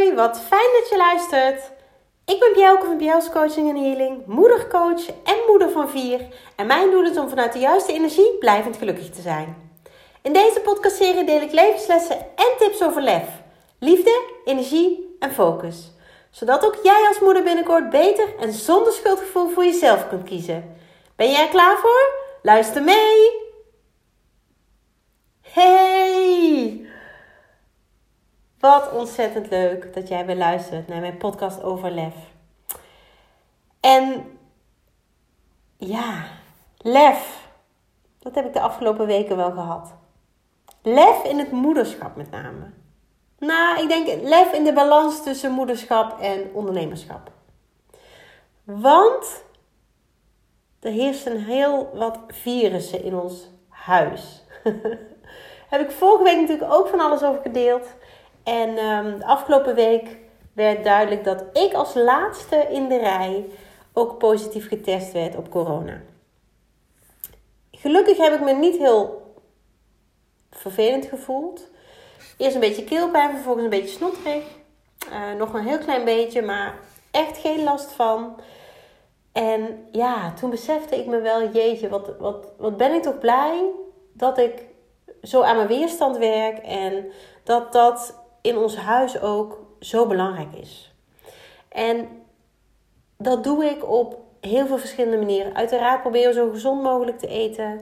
Hoi, wat fijn dat je luistert. Ik ben Bjelke van Bjels Coaching en Healing, moedercoach en moeder van 4. En mijn doel is om vanuit de juiste energie blijvend gelukkig te zijn. In deze podcastserie deel ik levenslessen en tips over lef, liefde, energie en focus. Zodat ook jij als moeder binnenkort beter en zonder schuldgevoel voor jezelf kunt kiezen. Ben jij er klaar voor? Luister mee! Hey! Wat ontzettend leuk dat jij weer luistert naar mijn podcast over lef. En ja, lef. Dat heb ik de afgelopen weken wel gehad. Lef in het moederschap met name. Nou, ik denk lef in de balans tussen moederschap en ondernemerschap. Want er heersen heel wat virussen in ons huis. Heb ik vorige week natuurlijk ook van alles over gedeeld. En de afgelopen week werd duidelijk dat ik als laatste in de rij ook positief getest werd op corona. Gelukkig heb ik me niet heel vervelend gevoeld. Eerst een beetje keelpijn, vervolgens een beetje snotterig. Nog een heel klein beetje, maar echt geen last van. En ja, toen besefte ik me wel, jeetje, wat ben ik toch blij dat ik zo aan mijn weerstand werk. En dat in ons huis ook zo belangrijk is. En dat doe ik op heel veel verschillende manieren. Uiteraard probeer ik zo gezond mogelijk te eten.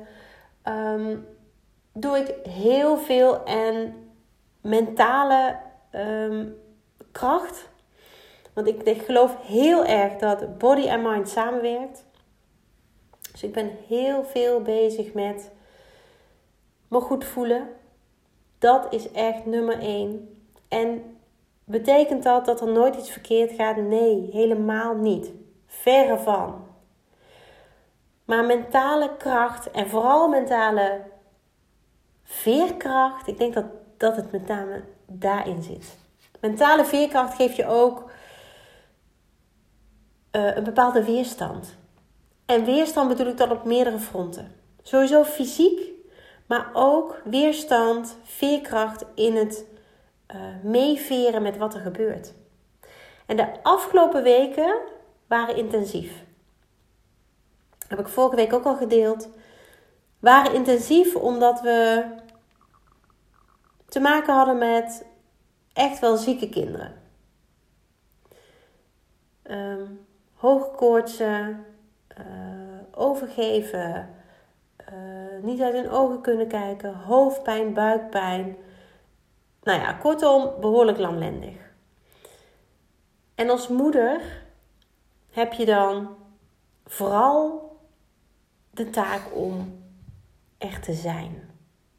Doe ik heel veel en mentale kracht. Want ik geloof heel erg dat body en mind samenwerkt. Dus ik ben heel veel bezig met me goed voelen. Dat is echt nummer 1. En betekent dat er nooit iets verkeerd gaat? Nee, helemaal niet. Verre van. Maar mentale kracht en vooral mentale veerkracht. Ik denk dat het met name daarin zit. Mentale veerkracht geeft je ook een bepaalde weerstand. En weerstand bedoel ik dan op meerdere fronten. Sowieso fysiek, maar ook weerstand, veerkracht in het meeveren met wat er gebeurt. En de afgelopen weken waren intensief. Heb ik vorige week ook al gedeeld. Waren intensief omdat we te maken hadden met echt wel zieke kinderen. Hoge koortsen, overgeven, niet uit hun ogen kunnen kijken, hoofdpijn, buikpijn. Nou ja, kortom, behoorlijk lamlendig. En als moeder heb je dan vooral de taak om echt te zijn.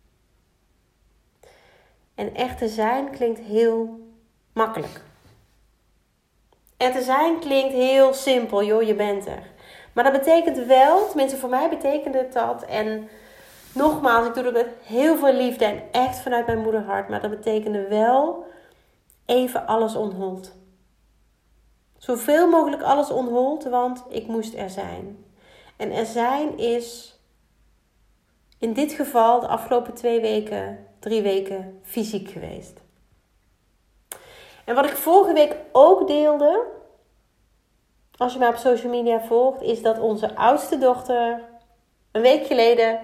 En echt te zijn klinkt heel makkelijk. En te zijn klinkt heel simpel, joh, je bent er. Maar dat betekent wel, tenminste voor mij betekende het dat. En nogmaals, ik doe dat met heel veel liefde en echt vanuit mijn moederhart. Maar dat betekende wel even alles on hold. Zoveel mogelijk alles on hold, want ik moest er zijn. En er zijn is in dit geval de afgelopen 3 weken fysiek geweest. En wat ik vorige week ook deelde, als je mij op social media volgt, is dat onze oudste dochter een week geleden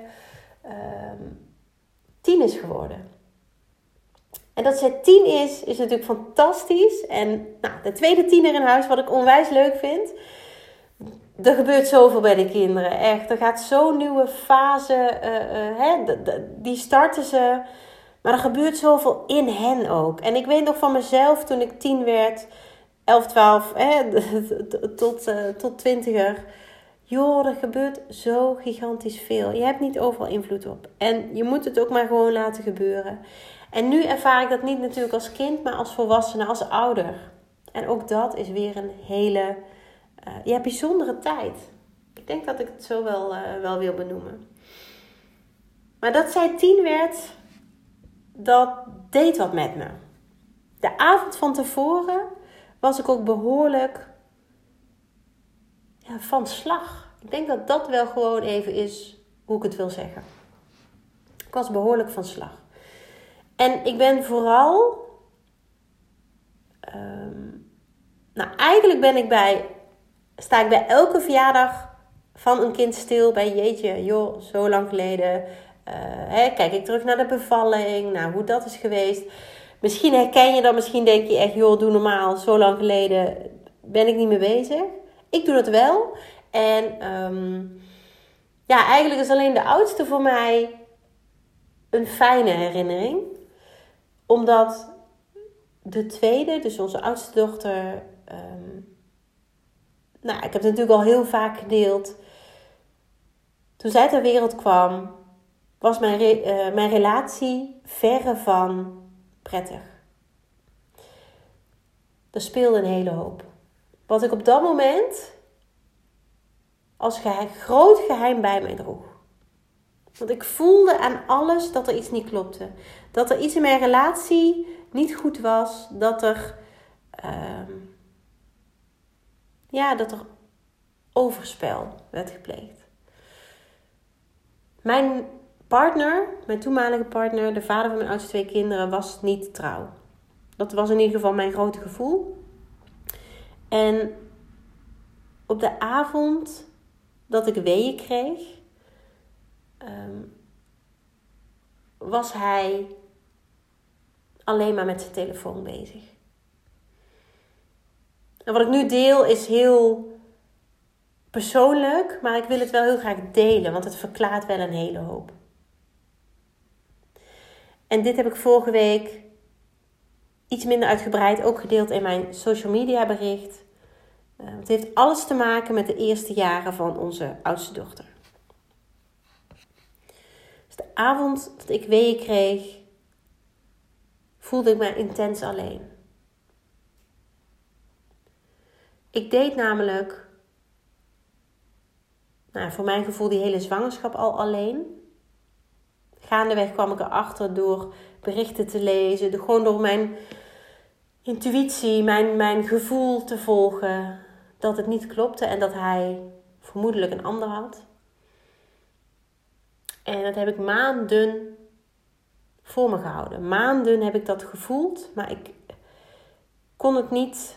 10 is geworden. En dat zij 10 is natuurlijk fantastisch. En nou, de tweede tiener in huis, wat ik onwijs leuk vind. Er gebeurt zoveel bij de kinderen, echt. Er gaat zo'n nieuwe fase, die starten ze. Maar er gebeurt zoveel in hen ook. En ik weet nog van mezelf, toen ik 10 werd, 11, 12, tot 20er. Joh, er gebeurt zo gigantisch veel. Je hebt niet overal invloed op. En je moet het ook maar gewoon laten gebeuren. En nu ervaar ik dat niet natuurlijk als kind, maar als volwassene, als ouder. En ook dat is weer een hele bijzondere tijd. Ik denk dat ik het zo wel wil benoemen. Maar dat zij 10 werd, dat deed wat met me. De avond van tevoren was ik ook behoorlijk van slag. Ik denk dat dat wel gewoon even is hoe ik het wil zeggen. Ik was behoorlijk van slag. En ik ben vooral eigenlijk sta ik bij elke verjaardag van een kind stil bij jeetje, joh, zo lang geleden. Kijk ik terug naar de bevalling, naar hoe dat is geweest. Misschien herken je dat, misschien denk je echt, joh, doe normaal, zo lang geleden ben ik niet meer bezig. Ik doe dat wel. En eigenlijk is alleen de oudste voor mij een fijne herinnering. Omdat de tweede, dus onze oudste dochter... ik heb het natuurlijk al heel vaak gedeeld. Toen zij ter wereld kwam, was mijn relatie verre van prettig. Er speelde een hele hoop. Wat ik op dat moment als groot geheim bij mij droeg. Want ik voelde aan alles dat er iets niet klopte. Dat er iets in mijn relatie niet goed was. Dat er overspel werd gepleegd. Mijn toenmalige partner, de vader van mijn oudste 2 kinderen, was niet trouw. Dat was in ieder geval mijn grote gevoel. En op de avond dat ik weeën kreeg, was hij alleen maar met zijn telefoon bezig. En wat ik nu deel is heel persoonlijk, maar ik wil het wel heel graag delen, want het verklaart wel een hele hoop. En dit heb ik vorige week iets minder uitgebreid ook gedeeld in mijn social media bericht. Het heeft alles te maken met de eerste jaren van onze oudste dochter. Dus de avond dat ik weeën kreeg, voelde ik me intens alleen. Ik deed namelijk, voor mijn gevoel, die hele zwangerschap al alleen. Gaandeweg kwam ik erachter door berichten te lezen, gewoon door mijn intuïtie, mijn gevoel te volgen, dat het niet klopte en dat hij vermoedelijk een ander had. En dat heb ik maanden voor me gehouden. Maanden heb ik dat gevoeld, maar ik kon het niet...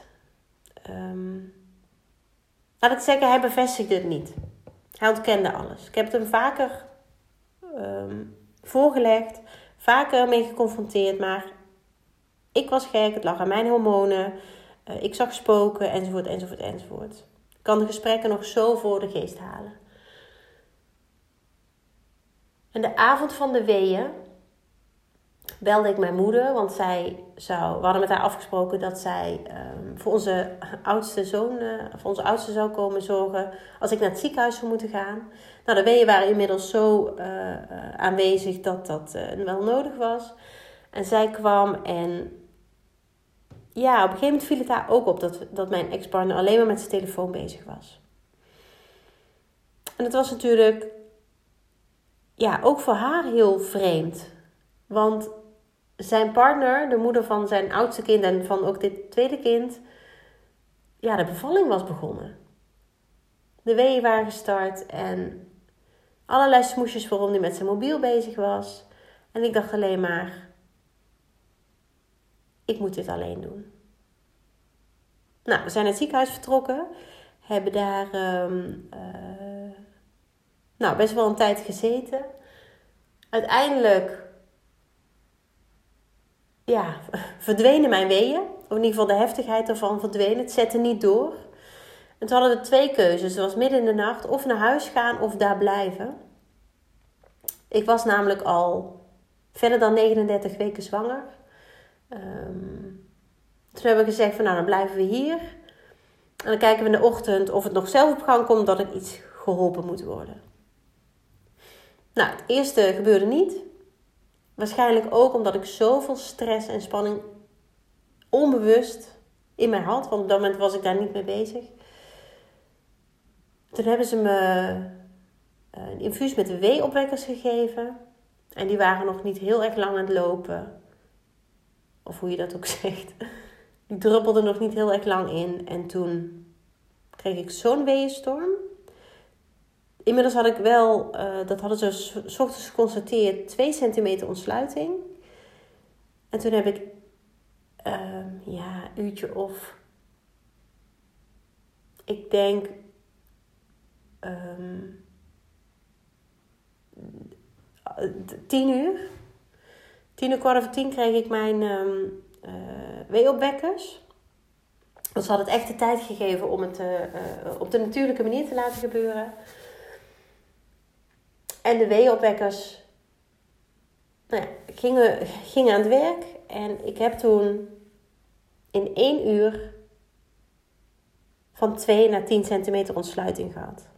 laat ik zeggen, hij bevestigde het niet. Hij ontkende alles. Ik heb het hem vaker voorgelegd, vaker mee geconfronteerd, maar ik was gek, het lag aan mijn hormonen, ik zag spoken, enzovoort, enzovoort, enzovoort. Ik kan de gesprekken nog zo voor de geest halen. En de avond van de weeën belde ik mijn moeder, want we hadden met haar afgesproken dat zij voor onze oudste zou komen zorgen als ik naar het ziekenhuis zou moeten gaan. Nou, de weeën waren inmiddels zo aanwezig dat dat wel nodig was. En zij kwam en ja, op een gegeven moment viel het haar ook op dat mijn ex-partner alleen maar met zijn telefoon bezig was. En het was natuurlijk ook voor haar heel vreemd. Want zijn partner, de moeder van zijn oudste kind en van ook dit tweede kind, de bevalling was begonnen. De weeën waren gestart en allerlei smoesjes waarom hij met zijn mobiel bezig was. En ik dacht alleen maar, ik moet dit alleen doen. Nou, we zijn naar het ziekenhuis vertrokken. Hebben daar best wel een tijd gezeten. Uiteindelijk verdwenen mijn weeën. Of in ieder geval de heftigheid ervan verdween. Het zette niet door. En toen hadden we 2 keuzes. Het was midden in de nacht. Of naar huis gaan of daar blijven. Ik was namelijk al verder dan 39 weken zwanger. Toen hebben we gezegd van dan blijven we hier. En dan kijken we in de ochtend of het nog zelf op gang komt dat ik iets geholpen moet worden. Nou, het eerste gebeurde niet. Waarschijnlijk ook omdat ik zoveel stress en spanning onbewust in mij had. Want op dat moment was ik daar niet mee bezig. Toen hebben ze me een infuus met de weeopwekkers gegeven. En die waren nog niet heel erg lang aan het lopen. Of hoe je dat ook zegt. Die druppelde nog niet heel erg lang in. En toen kreeg ik zo'n weeënstorm. Inmiddels had ik wel, dat hadden ze 's ochtends geconstateerd, 2 centimeter ontsluiting. En toen heb ik uurtje of... Ik denk... 10 uur. 10 uur, 9:15 kreeg ik mijn weeopwekkers. Want ze hadden het echt de tijd gegeven om het op de natuurlijke manier te laten gebeuren. En de weeopwekkers gingen aan het werk. En ik heb toen in 1 uur van 2 naar 10 centimeter ontsluiting gehad.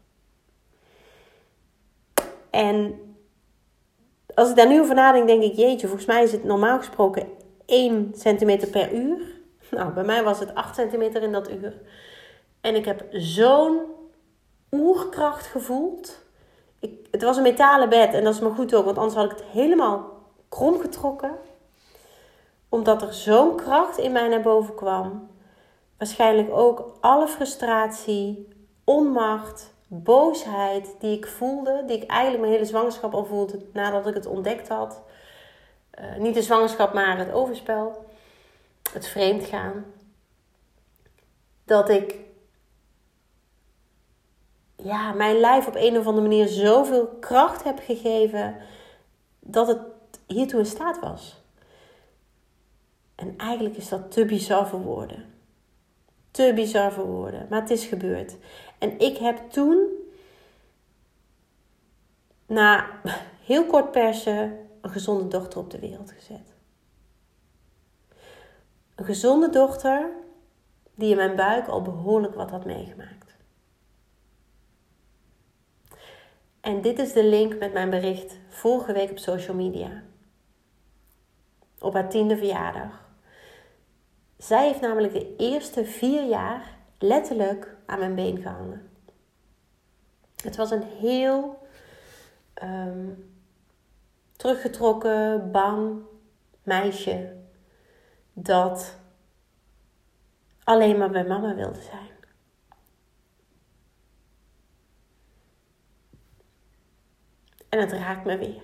En als ik daar nu over nadenk, denk ik, jeetje, volgens mij is het normaal gesproken 1 centimeter per uur. Nou, bij mij was het 8 centimeter in dat uur. En ik heb zo'n oerkracht gevoeld. Het was een metalen bed en dat is maar goed ook, want anders had ik het helemaal krom getrokken. Omdat er zo'n kracht in mij naar boven kwam. Waarschijnlijk ook alle frustratie, onmacht, boosheid die ik voelde. Die ik eigenlijk mijn hele zwangerschap al voelde nadat ik het ontdekt had. Niet de zwangerschap, maar het overspel. Het vreemdgaan. Dat ik mijn lijf op een of andere manier zoveel kracht heb gegeven dat het hiertoe in staat was. En eigenlijk is dat te bizar voor woorden. Te bizar voor woorden. Maar het is gebeurd. En ik heb toen, na heel kort persen, een gezonde dochter op de wereld gezet. Een gezonde dochter die in mijn buik al behoorlijk wat had meegemaakt. En dit is de link met mijn bericht vorige week op social media. Op haar 10e verjaardag. Zij heeft namelijk de eerste 4 jaar letterlijk aan mijn been gehangen. Het was een heel teruggetrokken, bang meisje dat alleen maar bij mama wilde zijn. En het raakt me weer.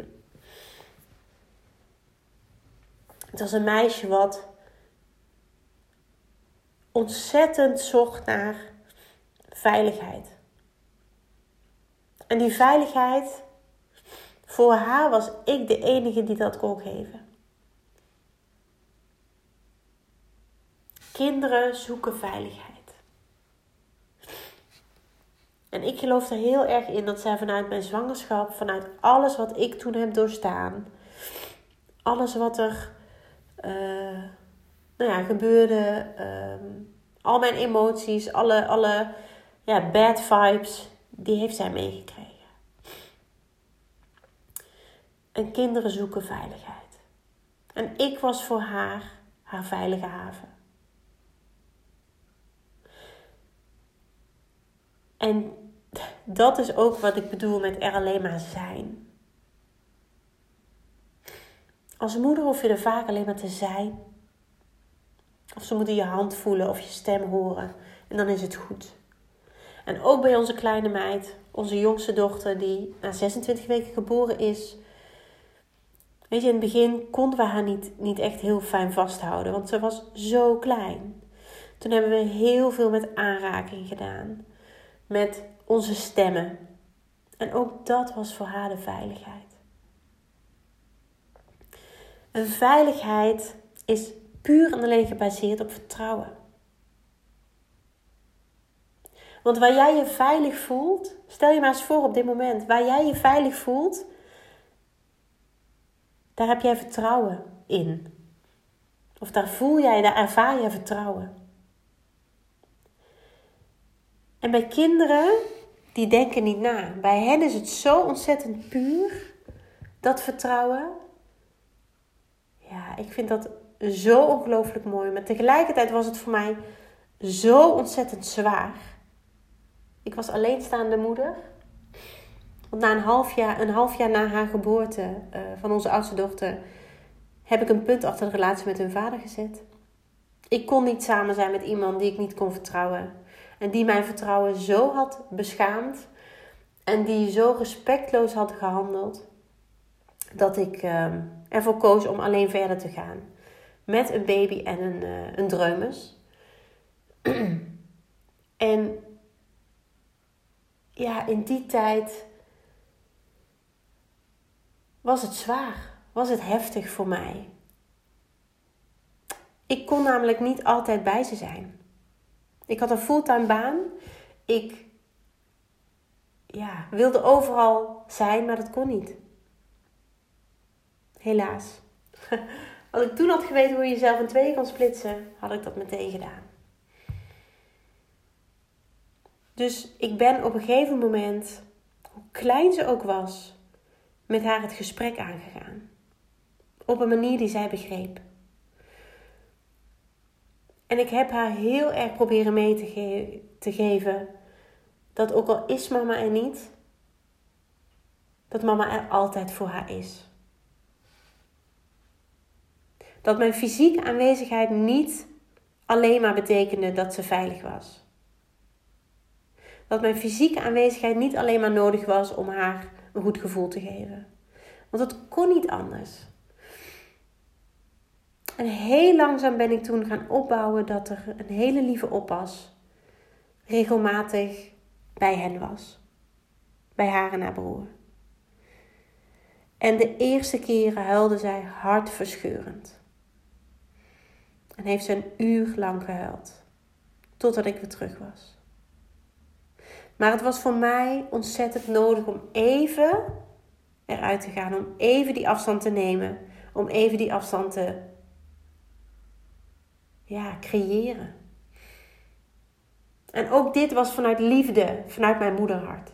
Het was een meisje wat ontzettend zocht naar veiligheid. En die veiligheid, voor haar was ik de enige die dat kon geven. Kinderen zoeken veiligheid. En ik geloof er heel erg in dat zij vanuit mijn zwangerschap, vanuit alles wat ik toen heb doorstaan, alles wat er gebeurde, al mijn emoties, alle bad vibes, die heeft zij meegekregen. En kinderen zoeken veiligheid. En ik was voor haar veilige haven. En dat is ook wat ik bedoel met er alleen maar zijn. Als moeder hoef je er vaak alleen maar te zijn. Of ze moeten je hand voelen of je stem horen. En dan is het goed. En ook bij onze kleine meid, onze jongste dochter die na 26 weken geboren is. Weet je, in het begin konden we haar niet echt heel fijn vasthouden. Want ze was zo klein. Toen hebben we heel veel met aanraking gedaan. Met onze stemmen. En ook dat was voor haar de veiligheid. Een veiligheid is puur en alleen gebaseerd op vertrouwen. Want waar jij je veilig voelt, stel je maar eens voor op dit moment, waar jij je veilig voelt, daar heb jij vertrouwen in. Of daar ervaar je vertrouwen. En bij kinderen, die denken niet na. Bij hen is het zo ontzettend puur, dat vertrouwen. Ja, ik vind dat zo ongelooflijk mooi. Maar tegelijkertijd was het voor mij zo ontzettend zwaar. Ik was alleenstaande moeder. Want na een half jaar na haar geboorte van onze oudste dochter heb ik een punt achter de relatie met hun vader gezet. Ik kon niet samen zijn met iemand die ik niet kon vertrouwen. En die mijn vertrouwen zo had beschaamd. En die zo respectloos had gehandeld. Dat ik ervoor koos om alleen verder te gaan. Met een baby en een dreumes. En ja, in die tijd was het zwaar. Was het heftig voor mij. Ik kon namelijk niet altijd bij ze zijn. Ik had een fulltime baan. Ik wilde overal zijn, maar dat kon niet. Helaas. Als ik toen had geweten hoe je jezelf in tweeën kan splitsen, had ik dat meteen gedaan. Dus ik ben op een gegeven moment, hoe klein ze ook was, met haar het gesprek aangegaan. Op een manier die zij begreep. En ik heb haar heel erg proberen mee te geven dat ook al is mama er niet, dat mama er altijd voor haar is. Dat mijn fysieke aanwezigheid niet alleen maar betekende dat ze veilig was. Dat mijn fysieke aanwezigheid niet alleen maar nodig was om haar een goed gevoel te geven. Want het kon niet anders. En heel langzaam ben ik toen gaan opbouwen dat er een hele lieve oppas regelmatig bij hen was. Bij haar en haar broer. En de eerste keren huilde zij hartverscheurend. En heeft ze een uur lang gehuild. Totdat ik weer terug was. Maar het was voor mij ontzettend nodig om even eruit te gaan. Om even die afstand te nemen. Om even die afstand te creëren. En ook dit was vanuit liefde. Vanuit mijn moederhart.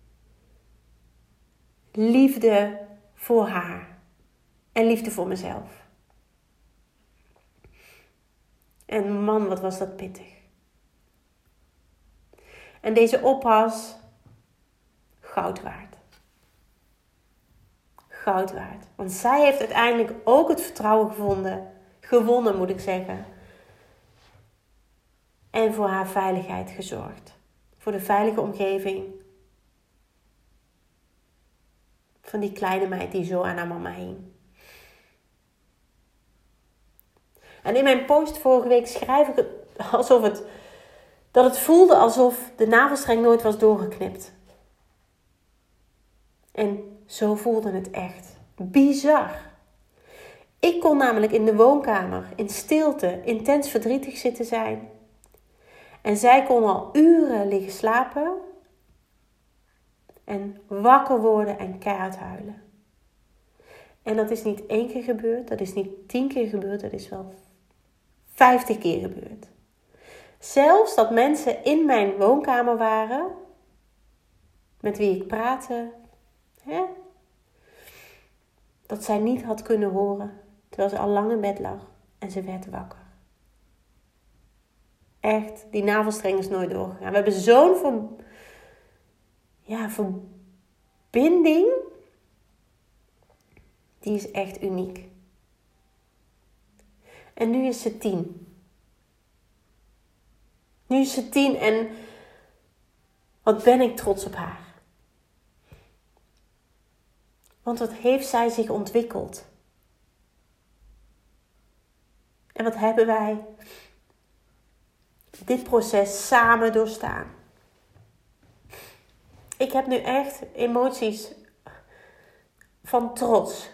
Liefde voor haar. En liefde voor mezelf. En man, wat was dat pittig. En deze oppas, goud waard. Goud waard. Want zij heeft uiteindelijk ook het vertrouwen gewonnen moet ik zeggen. En voor haar veiligheid gezorgd. Voor de veilige omgeving. Van die kleine meid die zo aan haar mama hing. En in mijn post vorige week schrijf ik het dat het voelde alsof de navelstreng nooit was doorgeknipt. En zo voelde het echt. Bizar. Ik kon namelijk in de woonkamer, in stilte, intens verdrietig zitten zijn. En zij kon al uren liggen slapen. En wakker worden en keihard huilen. En dat is niet 1 keer gebeurd, dat is niet 10 keer gebeurd, dat is wel 50 keer gebeurd. Zelfs dat mensen in mijn woonkamer waren, met wie ik praatte, dat zij niet had kunnen horen, terwijl ze al lang in bed lag en ze werd wakker. Echt, die navelstreng is nooit doorgegaan. We hebben zo'n verbinding, die is echt uniek. En nu is ze 10. Nu is ze 10 en wat ben ik trots op haar. Want wat heeft zij zich ontwikkeld? En wat hebben wij dit proces samen doorstaan? Ik heb nu echt emoties van trots.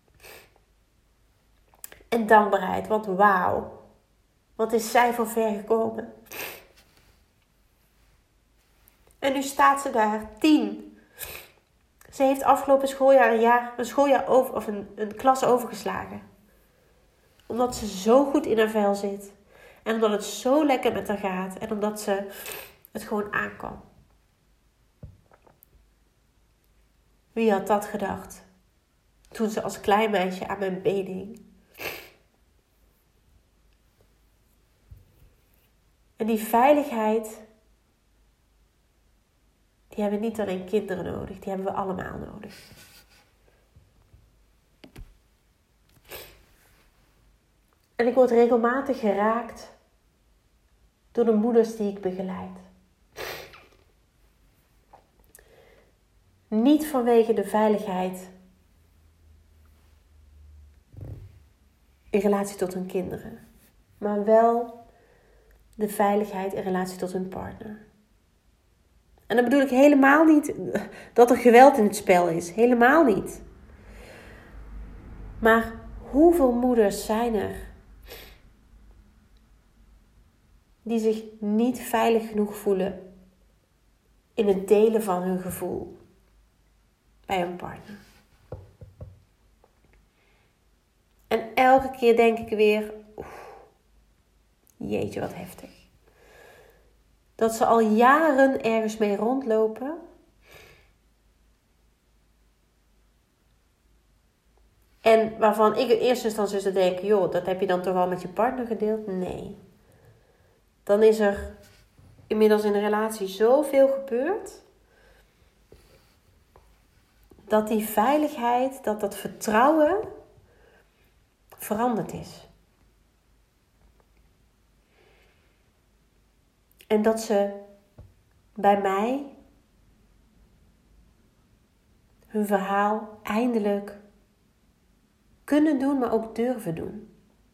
En dankbaarheid, want wauw. Wat is zij voor ver gekomen. En nu staat ze daar, 10. Ze heeft afgelopen schooljaar een klas overgeslagen. Omdat ze zo goed in haar vel zit. En omdat het zo lekker met haar gaat. En omdat ze het gewoon aan kan. Wie had dat gedacht? Toen ze als klein meisje aan mijn been hing. En die veiligheid, die hebben niet alleen kinderen nodig, die hebben we allemaal nodig. En ik word regelmatig geraakt door de moeders die ik begeleid. Niet vanwege de veiligheid in relatie tot hun kinderen. Maar wel de veiligheid in relatie tot hun partner. En dan bedoel ik helemaal niet dat er geweld in het spel is. Helemaal niet. Maar hoeveel moeders zijn er die zich niet veilig genoeg voelen in het delen van hun gevoel bij hun partner? En elke keer denk ik weer, jeetje wat heftig. Dat ze al jaren ergens mee rondlopen. En waarvan ik in eerste instantie zou denken, joh, dat heb je dan toch al met je partner gedeeld? Nee. Dan is er inmiddels in de relatie zoveel gebeurd, dat die veiligheid, dat vertrouwen veranderd is. En dat ze bij mij hun verhaal eindelijk kunnen doen, maar ook durven doen.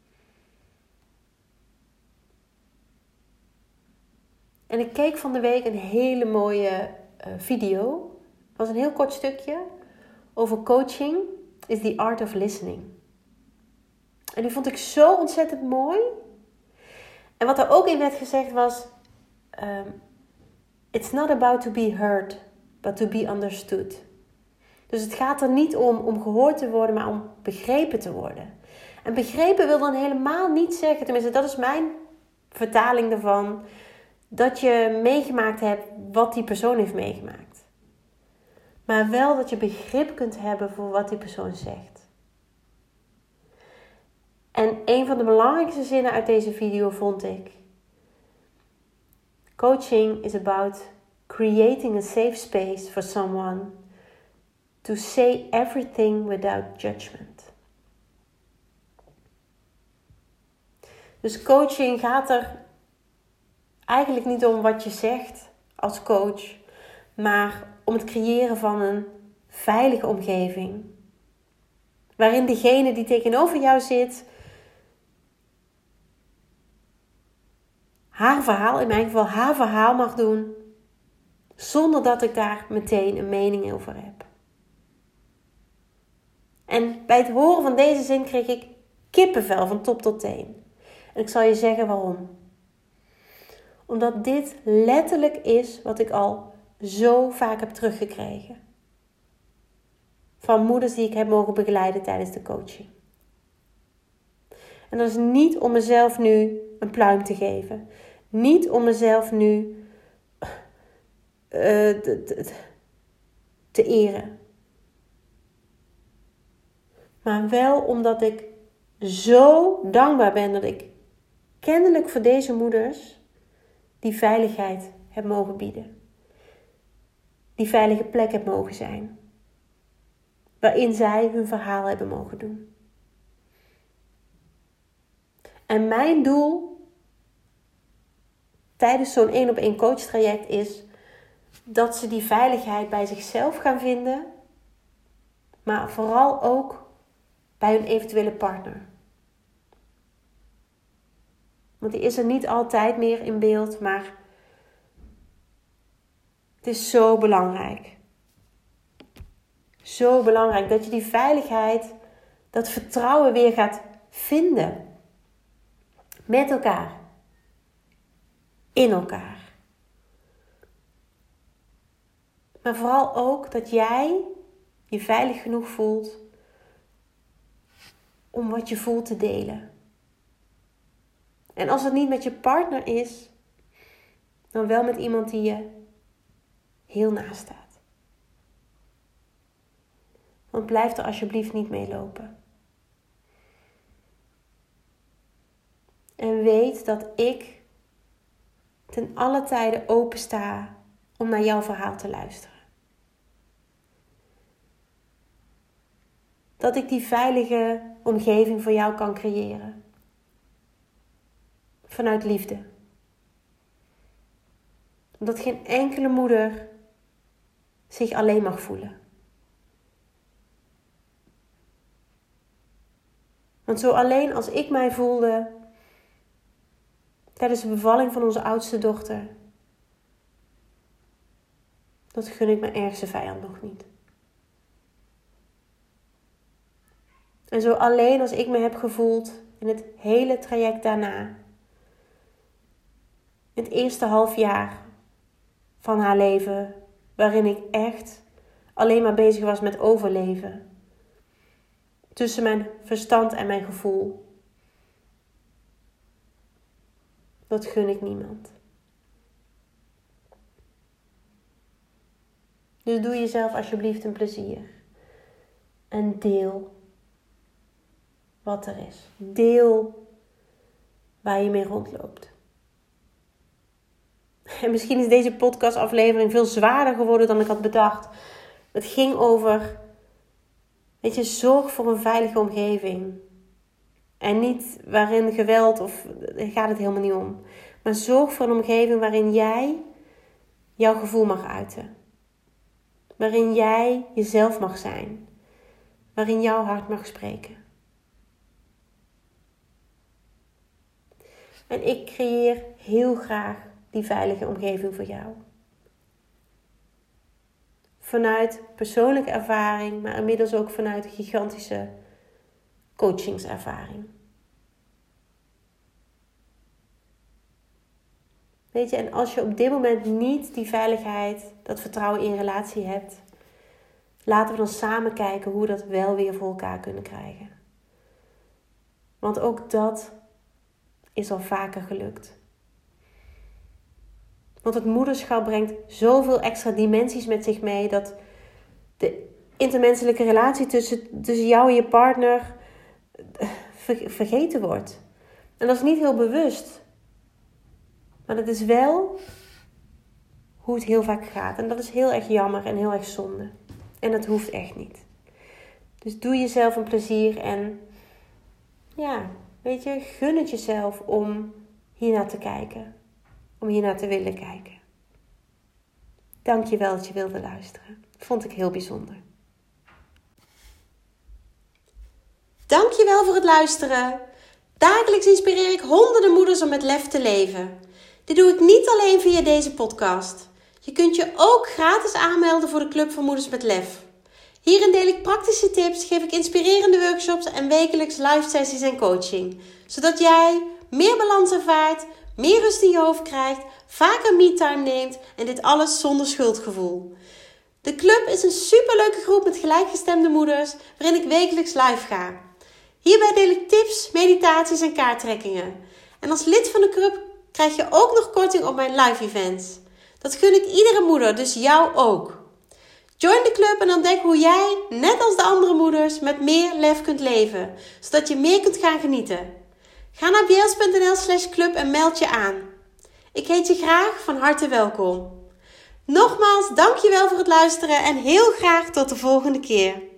En ik keek van de week een hele mooie video. Het was een heel kort stukje over coaching is the art of listening. En die vond ik zo ontzettend mooi. En wat er ook in werd gezegd was, it's not about to be heard, but to be understood. Dus het gaat er niet om gehoord te worden, maar om begrepen te worden. En begrepen wil dan helemaal niet zeggen, tenminste dat is mijn vertaling ervan, dat je meegemaakt hebt wat die persoon heeft meegemaakt. Maar wel dat je begrip kunt hebben voor wat die persoon zegt. En een van de belangrijkste zinnen uit deze video vond ik: coaching is about creating a safe space for someone to say everything without judgment. Dus coaching gaat er eigenlijk niet om wat je zegt als coach, maar om het creëren van een veilige omgeving. Waarin degene die tegenover jou zit haar verhaal, in mijn geval haar verhaal mag doen, zonder dat ik daar meteen een mening over heb. En bij het horen van deze zin kreeg ik kippenvel van top tot teen. En ik zal je zeggen waarom. Omdat dit letterlijk is wat ik al zo vaak heb teruggekregen. Van moeders die ik heb mogen begeleiden tijdens de coaching. En dat is niet om mezelf nu een pluim te geven. Niet om mezelf nu te eren. Maar wel omdat ik zo dankbaar ben dat ik kennelijk voor deze moeders die veiligheid heb mogen bieden. Die veilige plek heb mogen zijn. Waarin zij hun verhaal hebben mogen doen. En mijn doel tijdens zo'n 1-op-1 coachtraject is dat ze die veiligheid bij zichzelf gaan vinden. Maar vooral ook bij hun eventuele partner. Want die is er niet altijd meer in beeld, maar het is zo belangrijk. Zo belangrijk dat je die veiligheid, dat vertrouwen weer gaat vinden. Met elkaar. In elkaar. Maar vooral ook dat jij je veilig genoeg voelt om wat je voelt te delen. En als het niet met je partner is, dan wel met iemand die je heel naast staat. Want blijf er alsjeblieft niet mee lopen. En weet dat ik ten alle tijden open sta om naar jouw verhaal te luisteren. Dat ik die veilige omgeving voor jou kan creëren. Vanuit liefde. Omdat geen enkele moeder zich alleen mag voelen. Want zo alleen als ik mij voelde tijdens de bevalling van onze oudste dochter, dat gun ik mijn ergste vijand nog niet. En zo alleen als ik me heb gevoeld in het hele traject daarna, in het eerste half jaar van haar leven, waarin ik echt alleen maar bezig was met overleven, tussen mijn verstand en mijn gevoel, dat gun ik niemand. Dus doe jezelf alsjeblieft een plezier. En deel wat er is. Deel waar je mee rondloopt. En misschien is deze podcastaflevering veel zwaarder geworden dan ik had bedacht. Het ging over, zorg voor een veilige omgeving. En niet waarin geweld, daar gaat het helemaal niet om. Maar zorg voor een omgeving waarin jij jouw gevoel mag uiten. Waarin jij jezelf mag zijn. Waarin jouw hart mag spreken. En ik creëer heel graag die veilige omgeving voor jou. Vanuit persoonlijke ervaring, maar inmiddels ook vanuit een gigantische coachingservaring. En als je op dit moment niet die veiligheid, dat vertrouwen in je relatie hebt, laten we dan samen kijken hoe we dat wel weer voor elkaar kunnen krijgen. Want ook dat is al vaker gelukt. Want het moederschap brengt zoveel extra dimensies met zich mee, dat de intermenselijke relatie tussen jou en je partner vergeten wordt. En dat is niet heel bewust. Maar dat is wel hoe het heel vaak gaat. En dat is heel erg jammer en heel erg zonde. En dat hoeft echt niet. Dus doe jezelf een plezier en gun het jezelf om hiernaar te kijken. Om hiernaar te willen kijken. Dank je wel dat je wilde luisteren. Dat vond ik heel bijzonder. Dank je wel voor het luisteren. Dagelijks inspireer ik honderden moeders om met lef te leven. Dit doe ik niet alleen via deze podcast. Je kunt je ook gratis aanmelden voor de Club van Moeders met Lef. Hierin deel ik praktische tips, geef ik inspirerende workshops en wekelijks live sessies en coaching. Zodat jij meer balans ervaart, meer rust in je hoofd krijgt, vaker me-time neemt en dit alles zonder schuldgevoel. De club is een superleuke groep met gelijkgestemde moeders waarin ik wekelijks live ga. Hierbij deel ik tips, meditaties en kaarttrekkingen. En als lid van de club krijg je ook nog korting op mijn live events. Dat gun ik iedere moeder, dus jou ook. Join de club en ontdek hoe jij, net als de andere moeders, met meer lef kunt leven. Zodat je meer kunt gaan genieten. Ga naar bjels.nl/club en meld je aan. Ik heet je graag van harte welkom. Nogmaals, dankjewel voor het luisteren en heel graag tot de volgende keer.